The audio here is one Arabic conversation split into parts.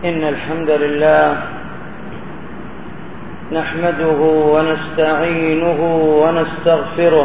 إن الحمد لله نحمده ونستعينه ونستغفره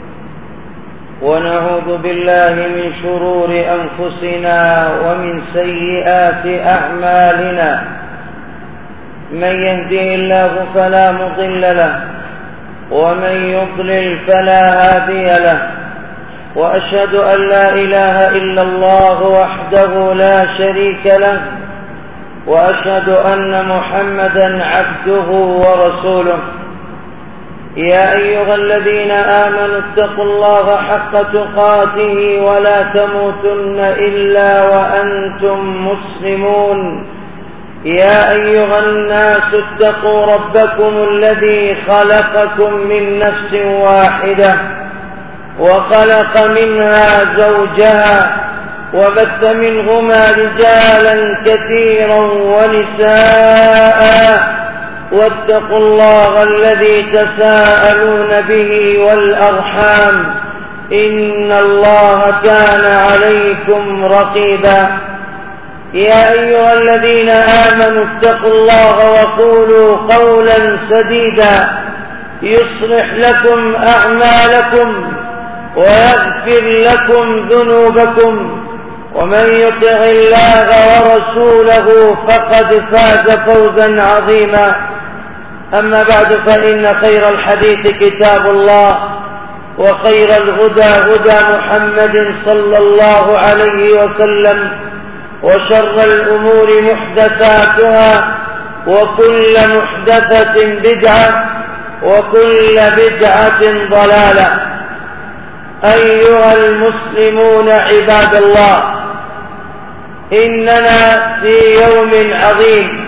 ونعوذ بالله من شرور أنفسنا ومن سيئات أعمالنا. من يهده الله فلا مضل له ومن يضلل فلا هادي له، وأشهد أن لا إله إلا الله وحده لا شريك له، وأشهد أن محمدا عبده ورسوله. يا أيها الذين آمنوا اتقوا الله حق تقاته ولا تموتن إلا وأنتم مسلمون. يا أيها الناس اتقوا ربكم الذي خلقكم من نفس واحدة وخلق منها زوجها وبث منهما رجالا كثيرا ونساء، واتقوا الله الذي تساءلون به والأرحام إن الله كان عليكم رقيبا. يا أيها الذين آمنوا اتقوا الله وقولوا قولا سديدا يصلح لكم أعمالكم ويغفر لكم ذنوبكم، ومن يطع الله ورسوله فقد فاز فوزا عظيما. أما بعد، فإن خير الحديث كتاب الله، وخير الهدى هدى محمد صلى الله عليه وسلم، وشر الأمور محدثاتها، وكل محدثة بدعة، وكل بدعة ضلالة. أيها المسلمون عباد الله، إننا في يوم عظيم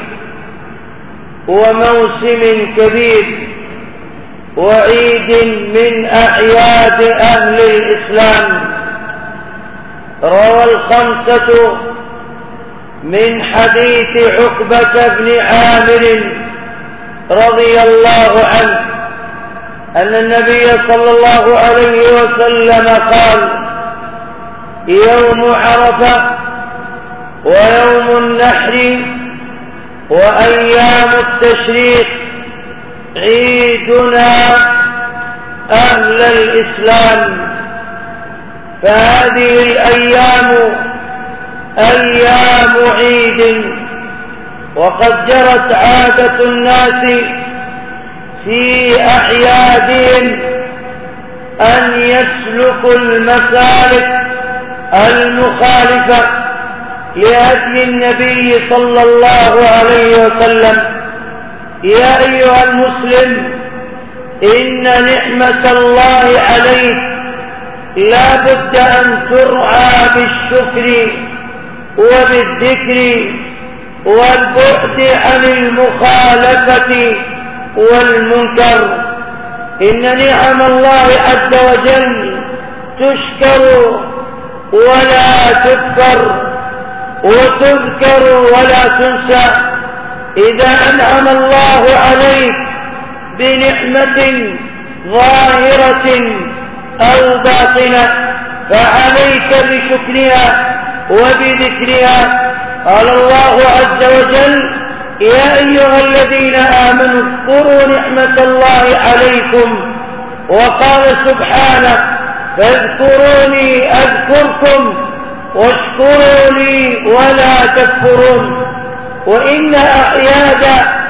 وموسم كبير وعيد من أعياد أهل الإسلام. روى الخمسة من حديث عقبة بن عامر رضي الله عنه أن النبي صلى الله عليه وسلم قال: يوم عرفة ويوم النحر وأيام التشريق عيدنا أهل الإسلام. فهذه الأيام أيام عيد، وقد جرت عادة الناس في أعيادهم أن يسلكوا المسالك المخالفة لهدي النبي صلى الله عليه وسلم. يا أيها المسلم، إن نعمة الله عليك لا بد أن ترعى بالشكر وبالذكر والبعد عن المخالفة والمنكر. إن نعم الله عز وجل تشكر ولا تكفر، وتذكر ولا تنسى. إذا أنعم الله عليك بنعمة ظاهرة أو باطنة فعليك بشكرها وبذكرها. قال الله عز وجل: يا أيها الذين آمنوا اذكروا نعمة الله عليكم. وقال سبحانه: فاذكروني أذكركم واشكروا لي ولا تكفرون. وإن أعياد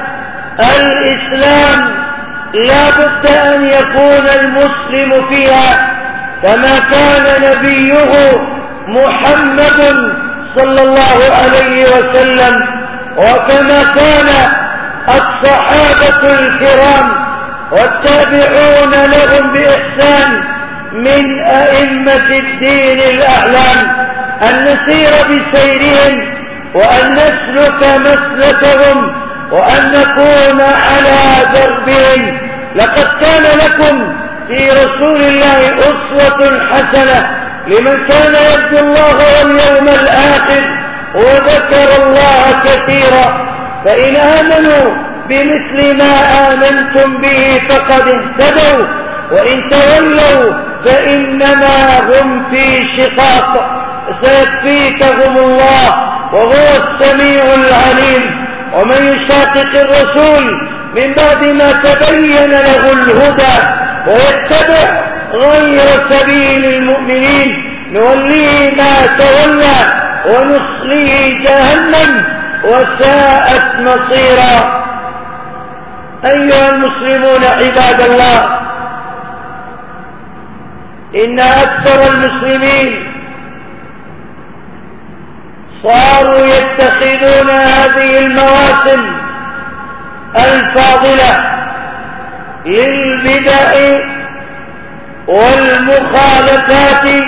الإسلام لا بد أن يكون المسلم فيها كما كان نبيه محمد صلى الله عليه وسلم، وكما كان الصحابة الكرام والتابعون لهم بإحسان من أئمة الدين الأعلام، أن نسير بسيرهم وأن نسلك مسلكهم وأن نكون على دربهم. لقد كان لكم في رسول الله أسوة حسنة لمن كان يرجو الله واليوم الآخر وذكر الله كثيرا. فإن آمنوا بمثل ما آمنتم به فقد اهتدوا، وإن تولوا فإنما هم في شقاق. سيكفيكهم الله وهو السميع العليم. ومن يشاقق الرسول من بعد ما تبين له الهدى ويتبع غير سبيل المؤمنين نوليه ما تولى ونصليه جهنم وساءت مصيرا. أيها المسلمون عباد الله، إن أكثر المسلمين صاروا يتخذون هذه المواسم الفاضلة للبدع والمخالفات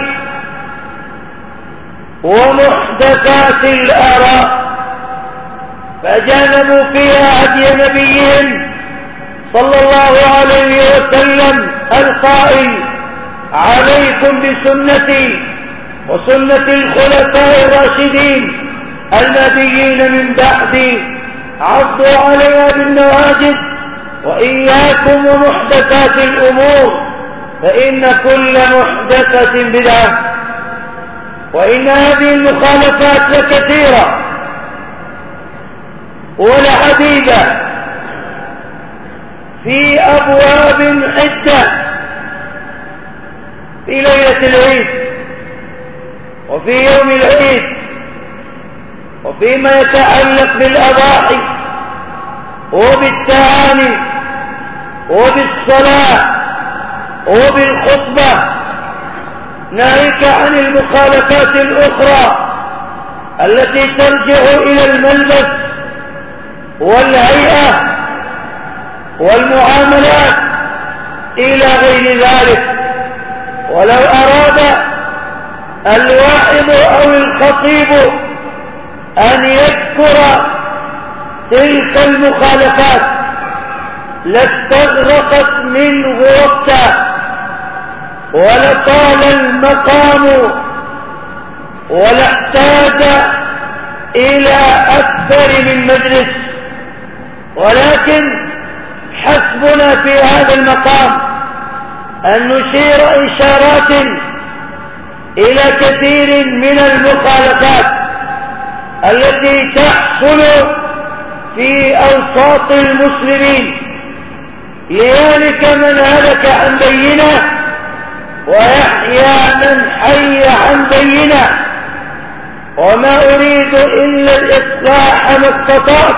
ومحدثات الآراء، فجانبوا فيها هدي نبيهم صلى الله عليه وسلم القائل: عليكم بسنتي وسنة الخلفاء الراشدين المهديين من بعدي، عضوا عليها بالنواجذ، وإياكم ومحدثات الأمور، فإن كل محدثة بدعة. وإن هذه المخالفات لكثيرة ولعديدة في أبواب عدة، في ليلة العيد وفي يوم العيد وفيما يتعلق بالأضاحي وبالتهاني وبالصلاة وبالخطبة، ناهيك عن المخالفات الأخرى التي ترجع إلى الملبس والهيئة والمعاملات إلى غير ذلك. ولو أراد الواعظ أو الخطيب أن يذكر تلك المخالفات لاستغرقت منه وقتا ولطال المقام ولاحتاج إلى أكثر من مجلس، ولكن حسبنا في هذا المقام أن نشير إشارات إلى كثير من المخالفات التي تحصل في أوساط المسلمين، ليهلك من هلك عن بينه ويحيى من حي عن بينه. وما أريد إلا الإصلاح ما استطعت،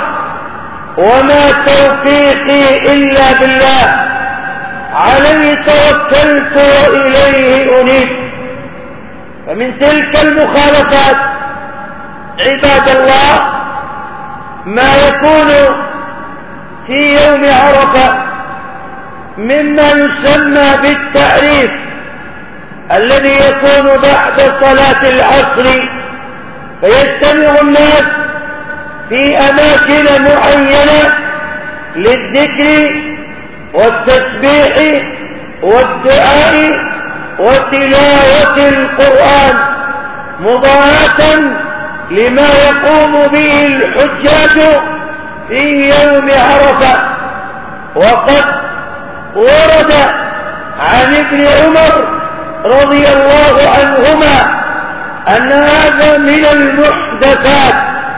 وما توفيقي إلا بالله، عليه توكلت وإليه أنيب. فمن تلك المخالفات عباد الله ما يكون في يوم عرفة مما يسمى بالتعريف الذي يكون بعد صلاة العصر، فيجتمع الناس في أماكن معينة للذكر والتسبيح والدعاء وتلاوة القرآن، مضاهاة لما يقوم به الحجاج في يوم عرفة. وقد ورد عن ابن عمر رضي الله عنهما أن هذا من المحدثات،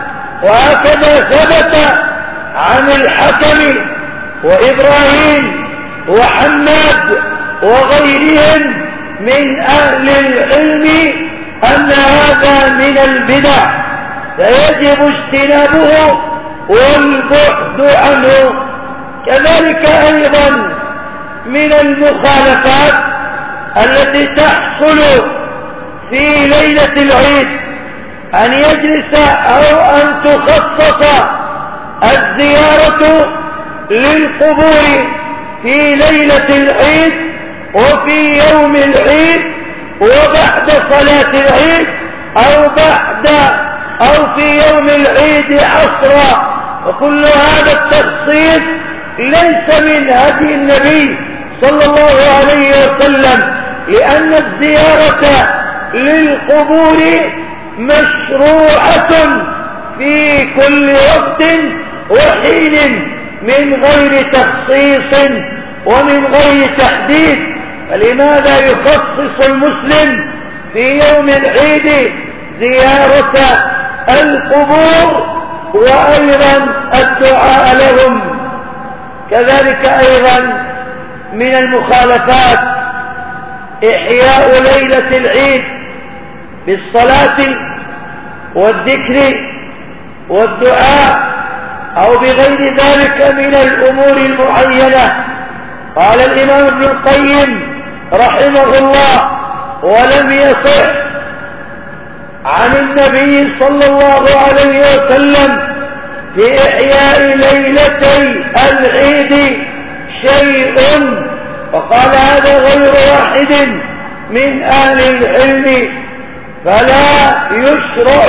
وهكذا ثبت عن الحكم وإبراهيم وحماد وغيرهم من أهل العلم أن هذا من البدع، فيجب اجتنابه والبعد عنه. كذلك أيضا من المخالفات التي تحصل في ليلة العيد أن يجلس أو أن تخصص الزيارة للقبور في ليلة العيد وفي يوم العيد وبعد صلاة العيد أو في يوم العيد عصرا. وكل هذا التخصيص ليس من هدي النبي صلى الله عليه وسلم، لأن الزيارة للقبور مشروعة في كل وقت وحين من غير تخصيص ومن غير تحديد. فلماذا يخصص المسلم في يوم العيد زيارة القبور وأيضا الدعاء لهم. كذلك أيضا من المخالفات إحياء ليلة العيد بالصلاة والذكر والدعاء أو بغير ذلك من الأمور المعينة. قال الإمام ابن القيم رحمه الله: ولم يصح عن النبي صلى الله عليه وسلم في إحياء ليلتي العيد شيء. وقال هذا غير واحد من أهل العلم. فلا يشرع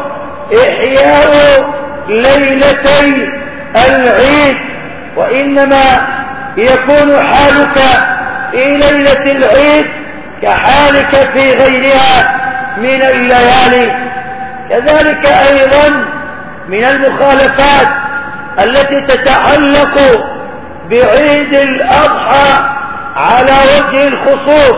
إحياء ليلتي العيد، وإنما يكون حالك في ليلة العيد كحالك في غيرها من الليالي. كذلك أيضا من المخالفات التي تتعلق بعيد الأضحى على وجه الخصوص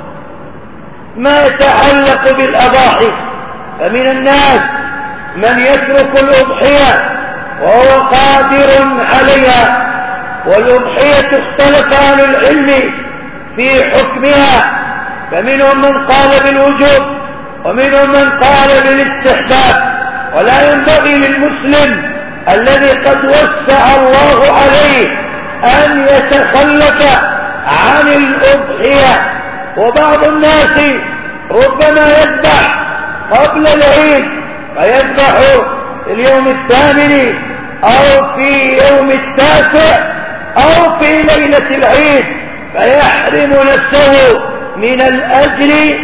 ما يتعلق بالأضاحي. فمن الناس من يترك الأضحية وهو قادر عليها، والأضحية اختلف أهل العلم في حكمها، فمنهم من قال بالوجوب ومنهم من قال بالاستحباب. ولا ينبغي للمسلم الذي قد وسع الله عليه أن يتخلف عن الأضحية. وبعض الناس ربما يذبح قبل العيد، فيذبح في اليوم الثامن أو في يوم التاسع أو في ليلة العيد، فيحرم نفسه من الأجر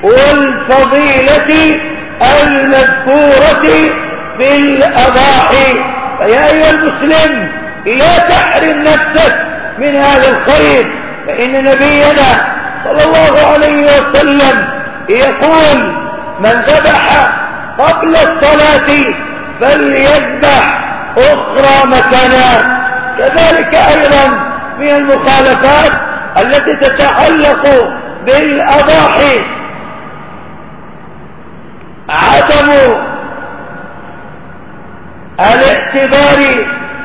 والفضيلة المذكورة في الأضاحي. فيا أيها المسلم لا تحرم نفسك من هذا الخير، فإن نبينا صلى الله عليه وسلم يقول: من ذبح قبل الصلاة فليذبح أخرى مكانا. كذلك أيضا من المخالفات التي تتعلق بالأضاحي عدم الاعتبار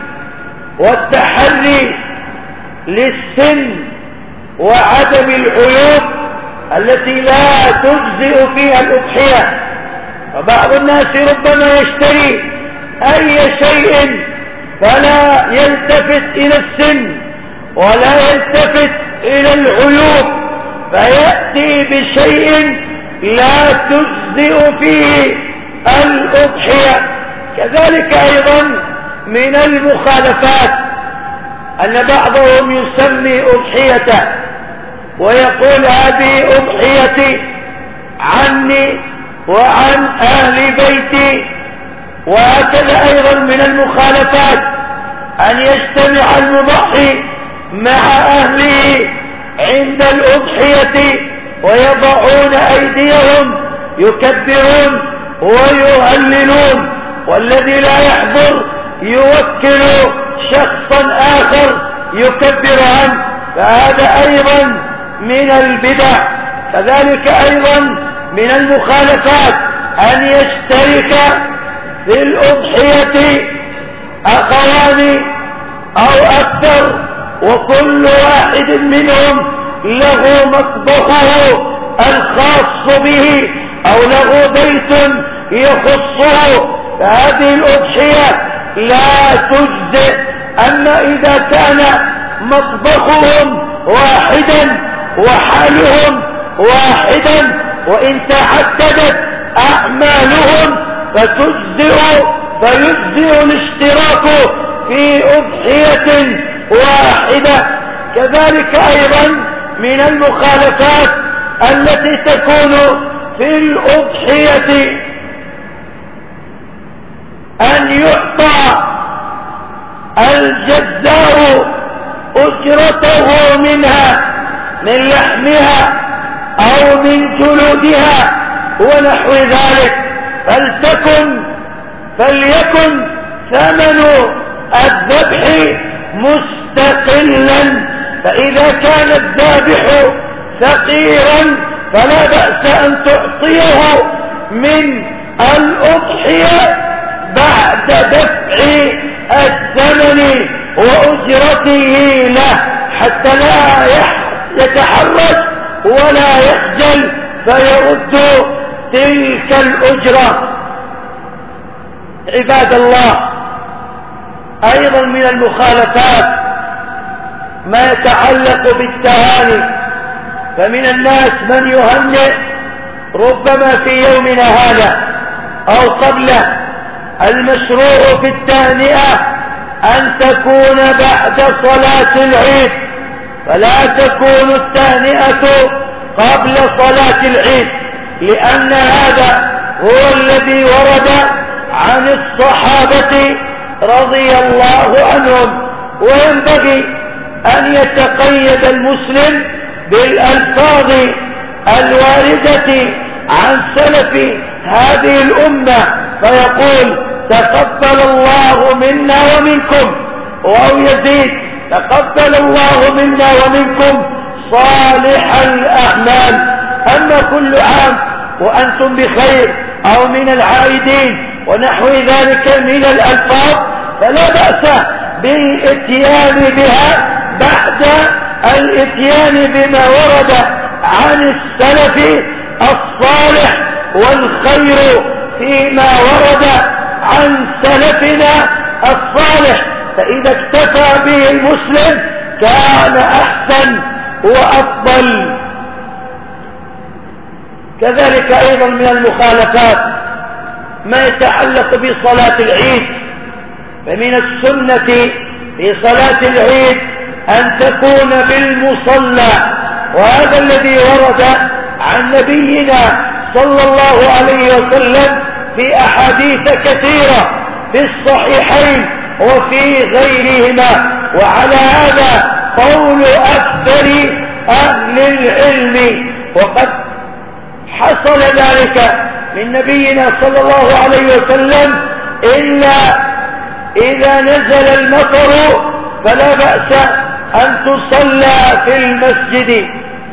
والتحري للسن وعدم العيوب التي لا تجزئ فيها الأضحية. فبعض الناس ربما يشتري أي شيء فلا يلتفت إلى السن ولا يلتفت إلى العيوب، فيأتي بشيء لا تجزئ فيه الأضحية. كذلك أيضا من المخالفات أن بعضهم يسمي أضحيته ويقول: هذه أضحيتي عني وعن أهل بيتي. وهكذا أيضا من المخالفات أن يجتمع المضحي مع أهله عند الأضحية ويضعون أيديهم يكبرون ويهللون، والذي لا يحضر يوكل شخصا آخر يكبر عنه، فهذا أيضا من البدع. كذلك أيضا من المخالفات أن يشترك في الأضحية أخوان أو أكثر، وكل واحد منهم له مطبخه الخاص به أو له بيت يخصه، فهذه الأضحية لا تجزئ. أما إذا كان مطبخهم واحدا وحالهم واحدا وإن تعددت أعمالهم فيجزئ الاشتراك في أضحية واحدة. كذلك أيضا من المخالفات التي تكون في الأضحية أن يعطى الجزار أجرته منها من لحمها أو من جلودها ونحو ذلك، فليكن ثمن الذبح مستقلا. فإذا كان الذابح فقيرا فلا بأس أن تعطيه من الأضحية بعد دفع الثمن وأجرته له، حتى لا يتحرج ولا يخجل فيرد تلك الأجرة. عباد الله، أيضا من المخالفات ما يتعلق بالتهاني، فمن الناس من يهنئ ربما في يومنا هذا أو قبله. المشروع في التهنئة أن تكون بعد صلاة العيد، فلا تكون التهنئة قبل صلاة العيد، لأن هذا هو الذي ورد عن الصحابة رضي الله عنهم. وينبغي أن يتقيد المسلم بالألفاظ الواردة عن سلف هذه الأمة، فيقول تقبل الله منا ومنكم، أو يزيد تقبل الله منا ومنكم صالح الأعمال. أما كل عام وأنتم بخير أو من العائدين ونحو ذلك من الألفاظ فلا بأس بالاتيان بها بعد الاتيان بما ورد عن السلف الصالح، والخير فيما ورد عن سلفنا الصالح، فإذا اكتفى به المسلم كان أحسن وأفضل. كذلك أيضا من المخالفات ما يتعلق بصلاة العيد، فمن السنة في صلاة العيد أن تكون بالمصلى، وهذا الذي ورد عن نبينا صلى الله عليه وسلم في أحاديث كثيرة في الصحيحين وفي غيرهما. وعلى هذا قول أكثر أهل العلم، وقد حصل ذلك من نبينا صلى الله عليه وسلم إلا إذا نزل المطر فلا بأس أن تصلى في المسجد.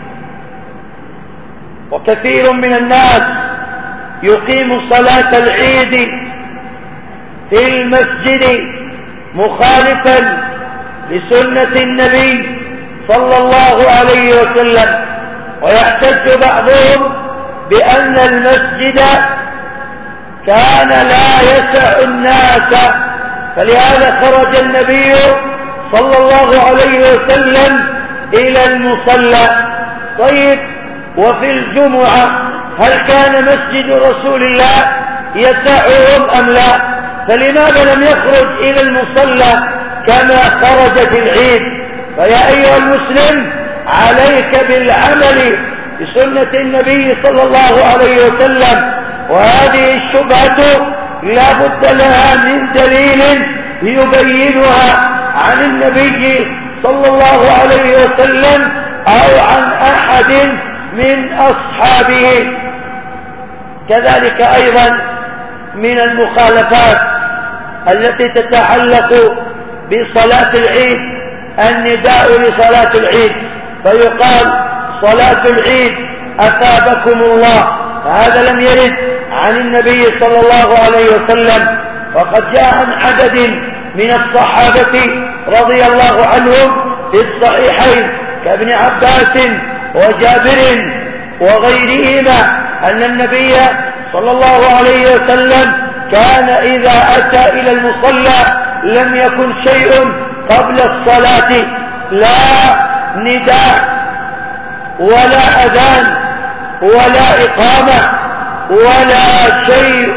وكثير من الناس يقيم صلاة العيد في المسجد مخالفا لسنة النبي صلى الله عليه وسلم، ويحتج بعضهم بأن المسجد كان لا يسع الناس، فلهذا خرج النبي صلى الله عليه وسلم إلى المصلى. طيب، وفي الجمعة هل كان مسجد رسول الله يسعهم أم لا؟ فلماذا لم يخرج إلى المصلى كما خرج في العيد؟ فيا أيها المسلم، عليك بالعمل بسنة النبي صلى الله عليه وسلم. وهذه الشبهة لا بد لها من دليل يبينها عن النبي صلى الله عليه وسلم أو عن أحد من أصحابه. كذلك أيضا من المخالفات التي تتعلق بصلاة العيد النداء لصلاة العيد، فيقال صلاة العيد أثابكم الله، فهذا لم يرد عن النبي صلى الله عليه وسلم. وقد جاء عن عدد من الصحابة رضي الله عنهم في الصحيحين كابن عباس وجابر وغيرهما أن النبي صلى الله عليه وسلم كان إذا أتى إلى المصلى لم يكن شيء قبل الصلاة، لا نداء ولا أذان ولا إقامة ولا شيء.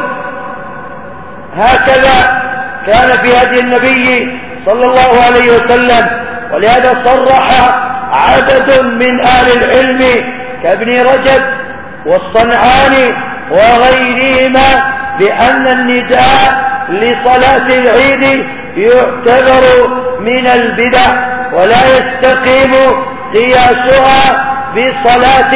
هكذا كان في هدي النبي صلى الله عليه وسلم. ولهذا صرح عدد من أهل العلم كابن رجب والصنعاني وغيرهما بأن النداء لصلاة العيد يعتبر من البدع، ولا يستقيم قياسها بصلاة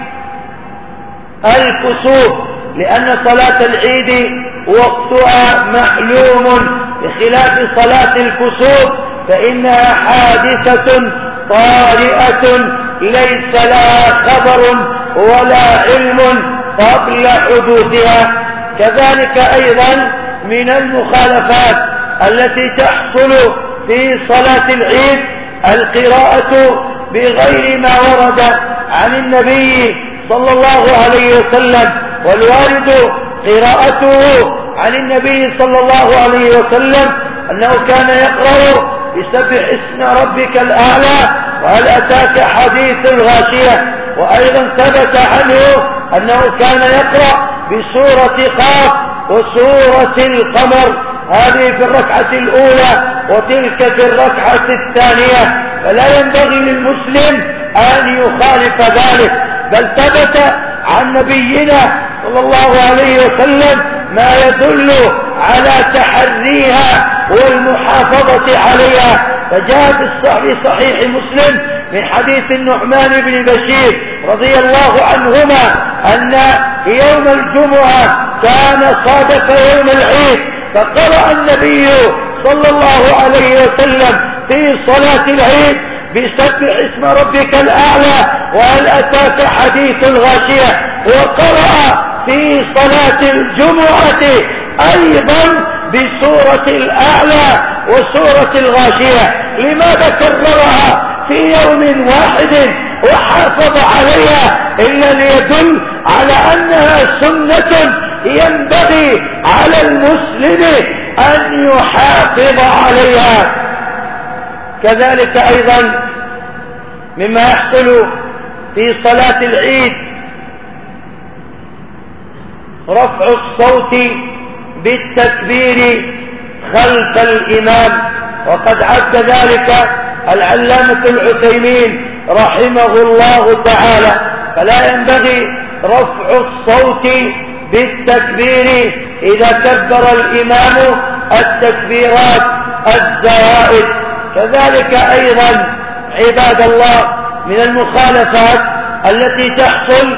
الكسوف، لأن صلاة العيد وقتها معلوم، بخلاف صلاة الكسوف فإنها حادثة طارئة ليس لها خبر ولا علم قبل حدوثها. كذلك أيضا من المخالفات التي تحصل في صلاة العيد القراءة بغير ما ورد عن النبي صلى الله عليه وسلم. والوارد قراءته عن النبي صلى الله عليه وسلم أنه كان يقرأ بسبح اسم ربك الأعلى وهل أتاك حديث الغاشية. وأيضا ثبت عنه أنه كان يقرأ بسورة قاف وسورة القمر، هذه في الركعة الأولى وتلك في الركعة الثانية. فلا ينبغي للمسلم أن يخالف ذلك، بل ثبت عن نبينا صلى الله عليه وسلم ما يدل على تحريها والمحافظة عليها. فجاء في صحيح مسلم من حديث النعمان بن بشير رضي الله عنهما أن يوم الجمعة كان صادف يوم العيد، فقرأ النبي صلى الله عليه وسلم في صلاة العيد بسبح اسم ربك الأعلى وهل أتاك حديث الغاشية، وقرأ في صلاة الجمعة أيضا بسورة الأعلى وسورة الغاشية. لماذا كررها في يوم واحد وحافظ عليها إلا ليدل على أنها سنة ينبغي على المسلم أن يحافظ عليها. كذلك أيضا مما يحصل في صلاة العيد رفع الصوت بالتكبير خلف الإمام، وقد عد ذلك العلامة العثيمين رحمه الله تعالى. فلا ينبغي رفع الصوت بالتكبير إذا كبر الإمام التكبيرات الزوائد. كذلك أيضا عباد الله من المخالفات التي تحصل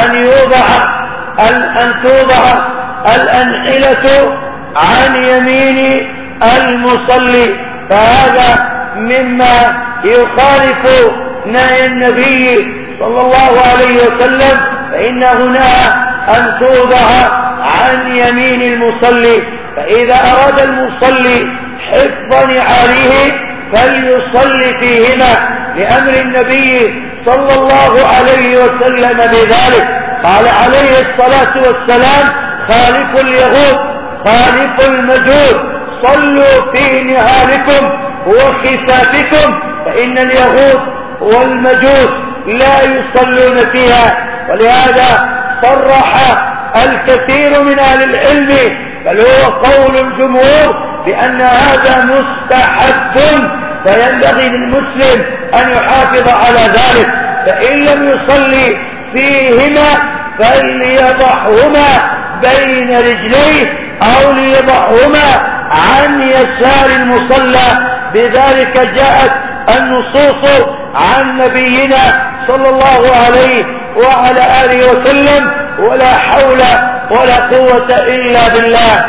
أن توضع الأنحلة عن يمين المصلي، فهذا مما يخالف نهي النبي صلى الله عليه وسلم، فإنه نهى أن توضع عن يمين المصلي. فإذا أراد المصلي حفظ نعاله فليصلي فيهما لأمر النبي صلى الله عليه وسلم بذلك. قال عليه الصلاة والسلام: خالفوا اليهود خالفوا المجوس صلوا في نهاركم وخفافكم، فإن اليهود والمجوس لا يصلون فيها. ولهذا صرح الكثير من أهل العلم، بل هو قول الجمهور، بأن هذا مستحب، فينبغي للمسلم أن يحافظ على ذلك. فإن لم يصلي فيهما فليضعهما بين رجليه أو ليضعهما عن يسار المصلى. بذلك جاءت النصوص عن نبينا صلى الله عليه وعلى آله وسلم، ولا حول ولا قوة إلا بالله.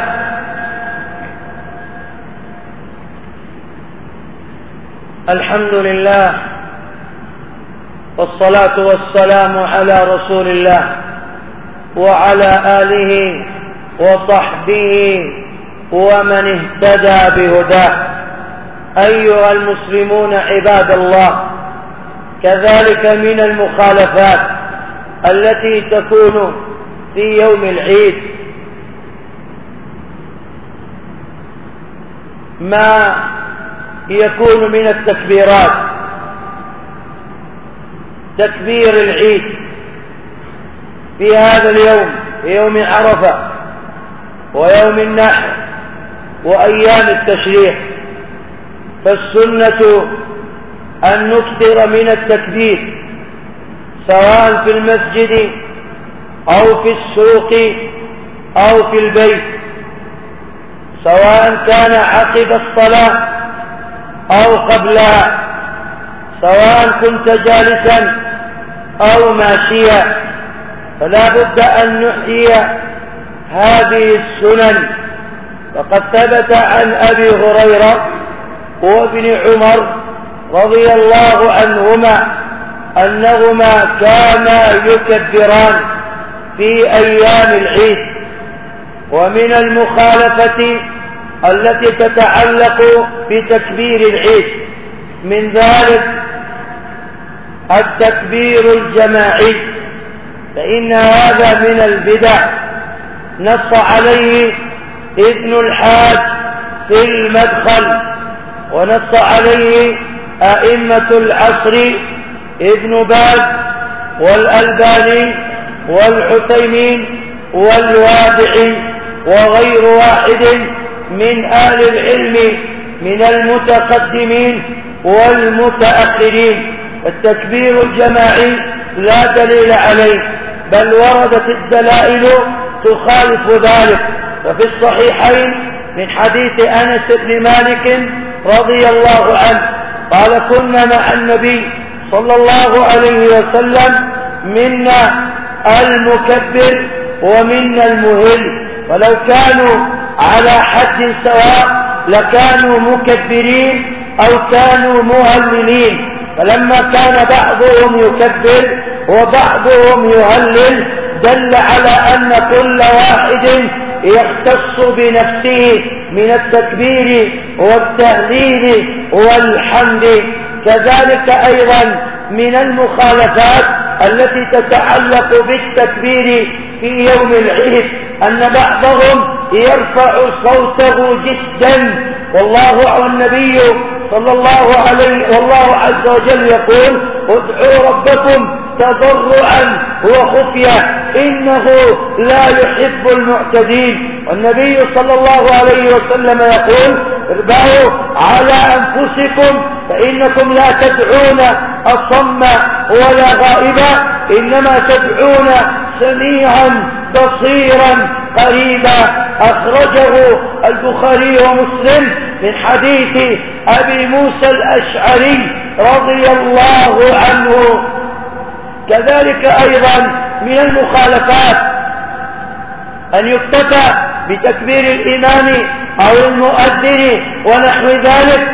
الحمد لله والصلاة والسلام على رسول الله وعلى آله وصحبه ومن اهتدى بهداه. أيها المسلمون عباد الله، كذلك من المخالفات التي تكون في يوم العيد ما يكون من التكبيرات. تكبير العيد في هذا اليوم، في يوم عرفة ويوم النحر وأيام التشريق، فالسنة أن نكثر من التكبير سواء في المسجد أو في السوق أو في البيت، سواء كان عقب الصلاة أو قبلها، سواء كنت جالسا أو ماشيا. فلا بد أن نحيي هذه السنن. وقد ثبت عن أبي هريرة وابن عمر رضي الله عنهما أنهما كانا يكبران في أيام العيد، ومن المخالفة التي تتعلق بتكبير العيد من ذلك التكبير الجماعي، فإن هذا من البدع نص عليه ابن الحاج في المدخل، ونص عليه أئمة العصر ابن باز والألباني والعثيمين والوادعي وغير واحد من أهل العلم من المتقدمين والمتأخرين. التكبير الجماعي لا دليل عليه، بل وردت الدلائل تخالف ذلك. ففي الصحيحين من حديث أنس بن مالك رضي الله عنه قال: كنا مع النبي صلى الله عليه وسلم منا المكبر ومنا المهل، ولو كانوا على حد سواء لكانوا مكبرين أو كانوا مهللين، فلما كان بعضهم يكبر وبعضهم يهلل دل على أن كل واحد يختص بنفسه من التكبير والتهليل والحمد. كذلك أيضا من المخالفات التي تتعلق بالتكبير في يوم العيد أن بعضهم يرفع صوته جدا، والنبي صلى الله عليه والله عز وجل يقول: ادعوا ربكم تضرعا وخفية إنه لا يحب المعتدين. والنبي صلى الله عليه وسلم يقول: اربعوا على أنفسكم فإنكم لا تدعون أصم ولا غائبا، إنما تدعون سميعا بصيرا قريبا. أخرجه البخاري ومسلم من حديث أبي موسى الأشعري رضي الله عنه. كذلك أيضا من المخالفات أن يكتفى بتكبير الإمام أو المؤذن ونحو ذلك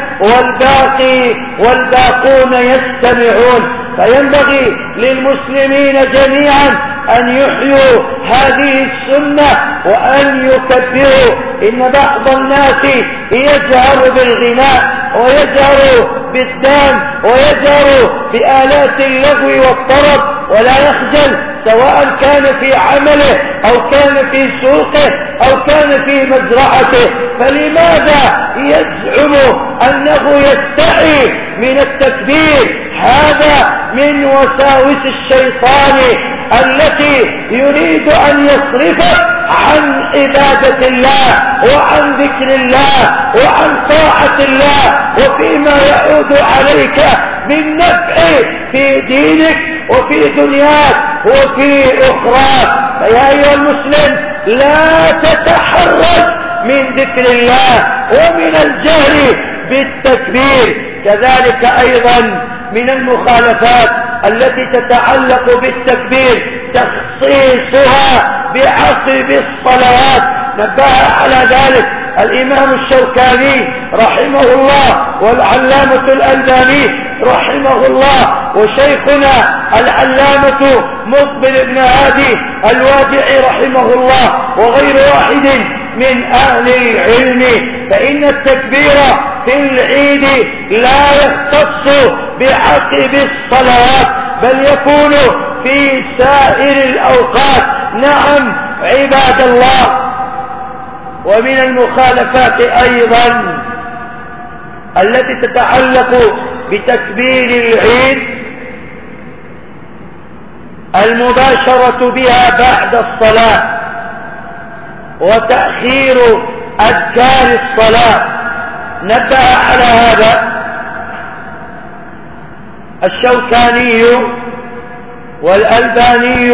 والباقون يستمعون، فينبغي للمسلمين جميعا أن يحيوا هذه السنة وأن يكبروا. إن بعض الناس يجهر بالغناء ويجهر بالدان ويجهر بآلات اللغو والطرب ولا يخجل، سواء كان في عمله أو كان في سوقه أو كان في مزرعته. فلماذا يزعم أنه يستحي من التكبير؟ هذا من وساوس الشيطان التي يريد أن يصرفك عن عبادة الله وعن ذكر الله وعن طاعة الله، وفيما يعود عليك بالنفع في دينك وفي دنياك وفي أخراك. فيا أيها المسلم لا تتحرج من ذكر الله ومن الجهر بالتكبير. كذلك أيضا من المخالفات التي تتعلق بالتكبير تخصيصها بعقب الصلوات، نبه على ذلك الإمام الشوكاني رحمه الله والعلامة الألباني رحمه الله وشيخنا العلامة مقبل بن هادي الوادعي رحمه الله وغير واحد من أهل العلم. فإن التكبير في العيد لا يختص بعقب الصلوات، بل يكون في سائر الأوقات. نعم عباد الله. ومن المخالفات أيضا التي تتعلق بتكبير العيد المباشرة بها بعد الصلاة وتأخير أذكار الصلاة. نبه على هذا الشوكاني والألباني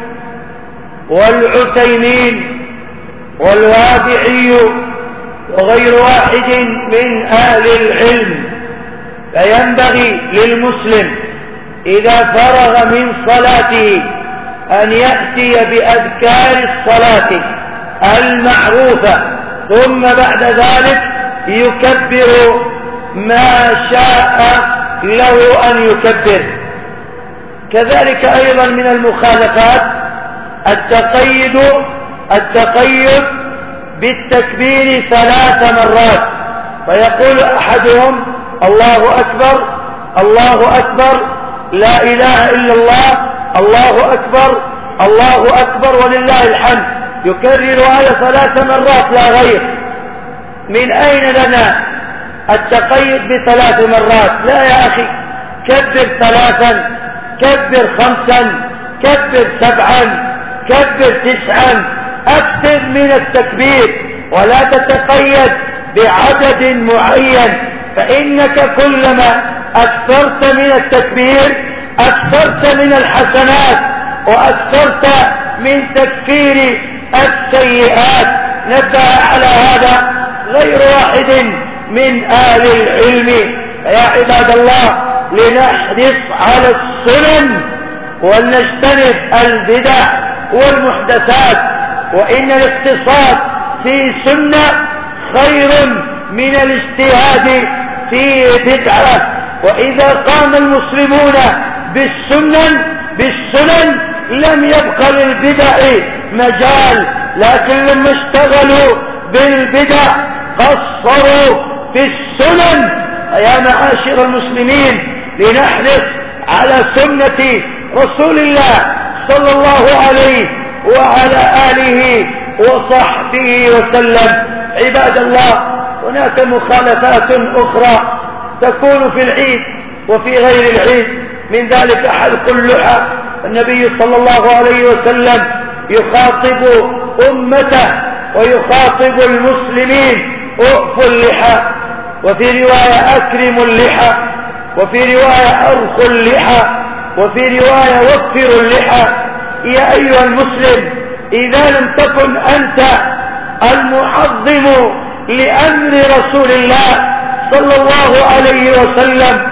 والعثيمين والوادعي وغير واحد من أهل العلم. فينبغي للمسلم إذا فرغ من صلاته أن يأتي بأذكار الصلاة المعروفة، ثم بعد ذلك يكبر ما شاء له أن يكبر. كذلك أيضا من المخالفات التقيد بالتكبير 3 مرات، فيقول أحدهم الله أكبر الله أكبر لا إله إلا الله الله أكبر الله أكبر ولله الحمد، يكرر هذا 3 مرات لا غير. من أين لنا التقيد ب3 مرات؟ لا يا أخي، كبر 3، كبر 5، كبر 7، كبر 9، أكثر من التكبير ولا تتقيد بعدد معين، فإنك كلما أكثرت من التكبير أكثرت من الحسنات وأكثرت من تكفير السيئات. نبه على هذا غير واحد من أهل العلم. يا عباد الله، لنحرص على السنن ولنجتنب البدع والمحدثات، وإن الاقتصاد في سنة خير من الاجتهاد في بدعة. وإذا قام المسلمون بالسنن لم يبق للبدع مجال، لكن لما اشتغلوا بالبدع قصروا في السنن. يا معاشر المسلمين، لنحرص على سنة رسول الله صلى الله عليه وعلى آله وصحبه وسلم. عباد الله، هناك مخالفات أخرى تكون في العيد وفي غير العيد، من ذلك حلق اللحى. النبي صلى الله عليه وسلم يخاطب أمته ويخاطب المسلمين: أؤفوا اللحى، وفي رواية أكرموا اللحى، وفي رواية أرخوا اللحى، وفي رواية وفروا اللحى. يا أيها المسلم، إذا لم تكن أنت المعظم لأمر رسول الله صلى الله عليه وسلم،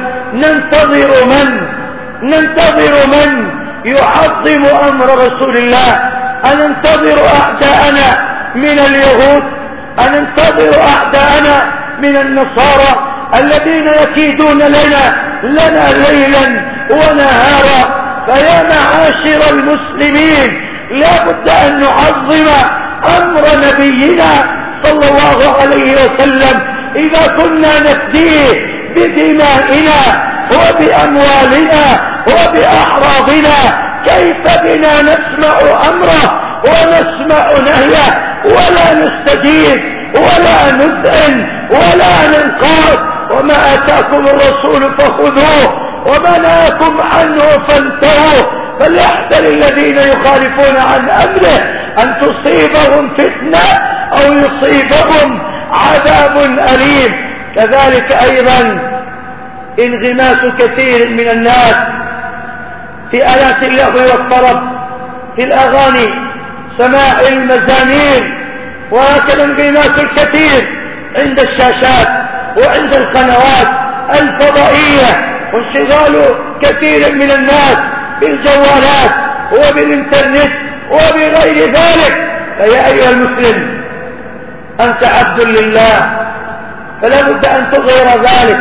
ننتظر من يعظم أمر رسول الله؟ أننتظر أعداءنا من اليهود؟ أننتظر أعداءنا من النصارى الذين يكيدون لنا ليلا ونهارا؟ فيا معاشر المسلمين، لا بد أن نعظم أمر نبينا صلى الله عليه وسلم. إذا كنا نفديه بدمائنا وبأموالنا وبأعراضنا، كيف بنا نسمع أمره ونسمع نهيه ولا نستجيب ولا نذعن ولا ننقاد؟ وما أتاكم الرسول فخذوه وما نهاكم عنه فانتهوا. فليحذر الذين يخالفون عن أمره أن تصيبهم فتنة أو يصيبهم عذاب أليم. كذلك أيضا انغماس كثير من الناس في آلات اللهو والطرب، في الأغاني، سماع المزامير، وهكذا انغماس الكثير عند الشاشات وعند القنوات الفضائية، وانشغال كثير من الناس بالجوالات وبالإنترنت وبغير ذلك. فيا أيها المسلم، أنت عبد لله، فلا بد أن تظهر ذلك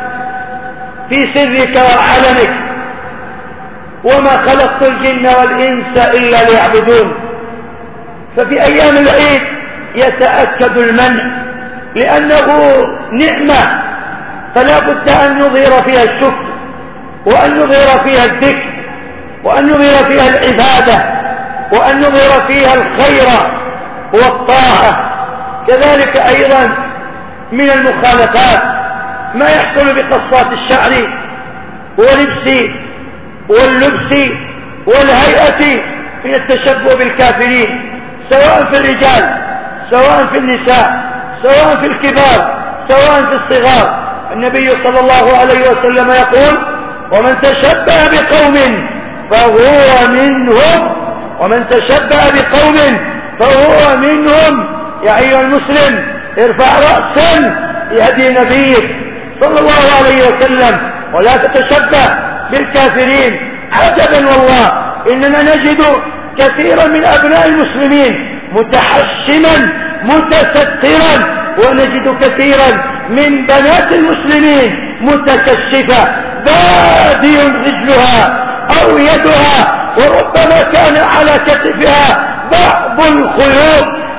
في سرك وعلنك. وما خلقت الجن والإنس إلا ليعبدون. ففي أيام العيد يتأكد المنع لأنه نعمة، فلا بد أن نظهر فيها الشكر وأن نظهر فيها الذكر وأن نظهر فيها العبادة وأن نظهر فيها الخير والطاعة. كذلك أيضا من المخالفات ما يحصل بقصات الشعر واللبس والهيئة من التشبه بالكافرين، سواء في الرجال سواء في النساء سواء في الكبار سواء في الصغار. النبي صلى الله عليه وسلم يقول: ومن تشبه بقوم فهو منهم، ومن تشبه بقوم فهو منهم. يا أيها المسلم، ارفع رأسا لهدي نبيك صلى الله عليه وسلم ولا تتشبه بالكافرين. عجبا والله، إننا نجد كثيرا من أبناء المسلمين متحشما متسترا، ونجد كثيرا من بنات المسلمين متكشفة بادي رجلها أو يدها، وربما كان على كتفها بعض الخيوط.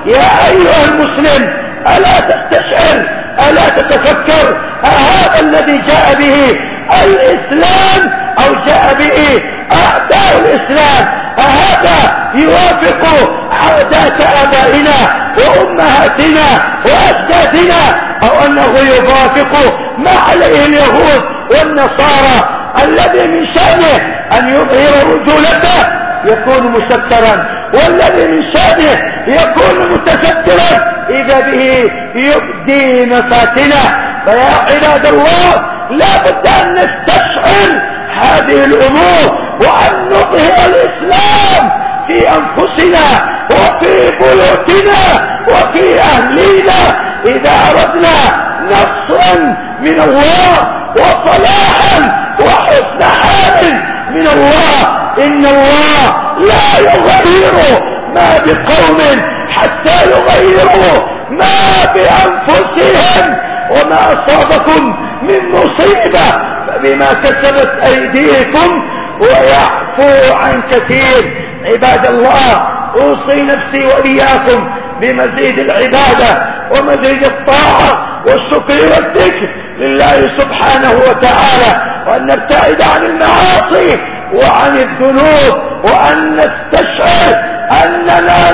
يا أيها المسلم ألا تستشعر، ألا تتفكر هذا الذي جاء به الإسلام أو جاء به أعداء الإسلام؟ هذا يوافق عادات آبائنا وأمهاتنا وأجدادنا، أو أنه يوافق ما عليه اليهود والنصارى الذي من شأنه أن يظهر رجولته يكون مستترا، والذي من شأنه يكون متسترا إذا به يبدي مفاتنه. فيا عباد الله لا بد أن نستشعر هذه الأمور وأن نظهر الإسلام في أنفسنا وفي بيوتنا وفي أهلنا إذا أردنا نصرا من الله وصلاحا وحسن حال من الله. إن الله لا يغير ما بقوم حتى يغيروا ما بأنفسهم، وما أصابكم من مصيبة فبما كسبت أيديكم ويعفو عن كثير. عباد الله أوصي نفسي وإياكم بمزيد العبادة ومزيد الطاعة والشكر والذكر لله سبحانه وتعالى، وأن نبتعد عن المعاصي وعن الذنوب، وأن نستشعر أننا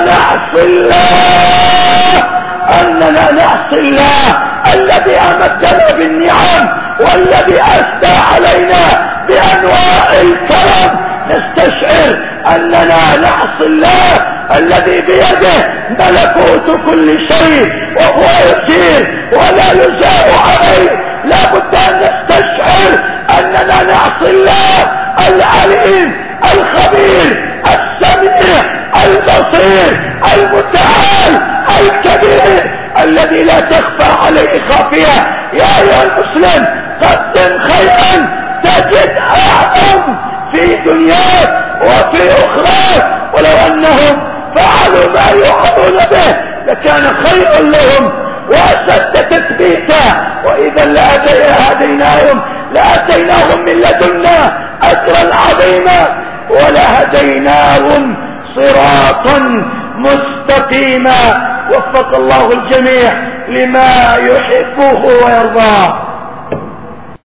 نعصي الله الذي أمدنا بالنعم والذي أسدى علينا بأنواع الكرم. نستشعر أننا نعصي الله الذي بيده ملكوت كل شيء وهو يجير ولا يجار عليه. لا بد أن نستشعر أننا نعصي الله العليم الخبير السميع البصير المتعال الكبير الذي لا تخفى عليه خافية. يا أيها المسلم قدم خيرا تجد أعظم في دنياك وفي أخراك، ولو أنهم فعلوا ما يوعظون به لكان خيرا لهم وأشد تثبيتا، وإذا لآتيناهم من لدنا أجرا عظيما ولهديناهم صراطا مستقيما. وفق الله الجميع لما يحبه ويرضاه.